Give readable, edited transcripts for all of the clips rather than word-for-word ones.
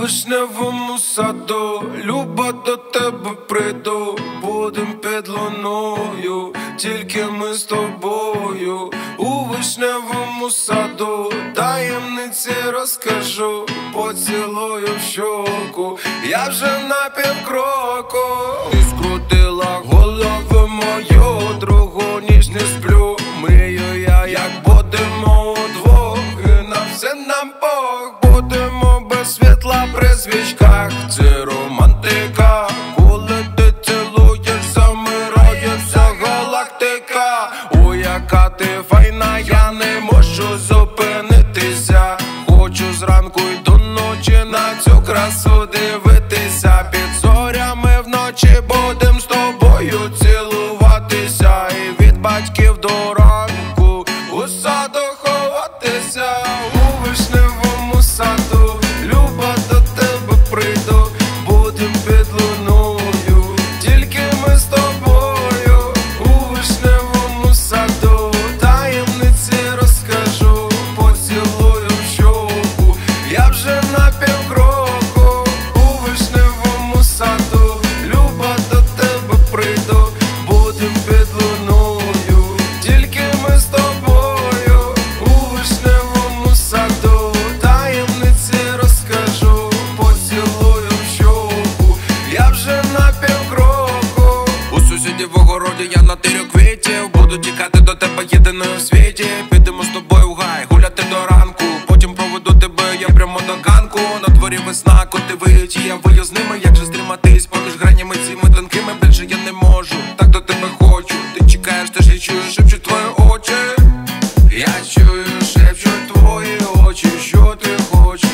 вишневому саду, Люба, до тебе прийду, будем під луною, тільки ми з тобою. У вишневому саду таємниці розкажу, поцілую в щоку, я вже на півкроку. Ти скрутила голову мою, другу ніч не сплю, мрію я, як будемо удвох, і на все нам Бог. Будемо без світла при свічках, це романтика. Коли ти цілуєш, замирає вся галактика. Ой, яка ти файна, я не можу зупинитися. Хочу зранку й до ночі на цю красу дивитися. Під зорями вночі будем з тобою цілуватися. І від батьків до ранку у саду ховатися. У вишневому саду, Люба, до тебе прийду, будем під луною, тільки ми з тобою. У вишневому саду таємниці розкажу, поцілую в щоку, я вже на півкроку. У вишневому саду, Люба, до тебе прийду, будем під луною, тільки ми з тобою. У вишневому саду таємниці розкажу, поцілую в щоку, я вже на півкроку. У сусідів в огороді я натирю квітів, буду тікати до тебе єдиною в світі. Підемо з тобою в гай, гуляти до ранку, потім проведу тебе я прямо до ганку. На дворі весна, коти виють, і я вию з ними. Як же стриматись поміж гранями цими тонкими? Більше я не можу, так до тебе хочу. Ти чекаєш, ти ж чуєш, шепчуть твої очі. Я чую, шепчуть твої очі, що ти хочеш.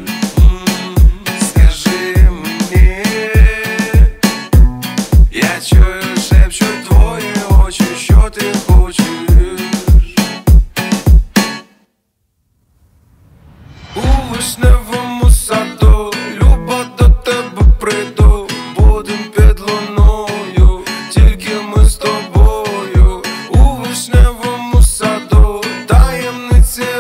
Скажи мені. Я чую, шепчуть твої очі, що ти хочеш. У вишневому саду, Люба, до тебе прийду, будем під луною, тільки ми з тобою. У вишневому саду таємниці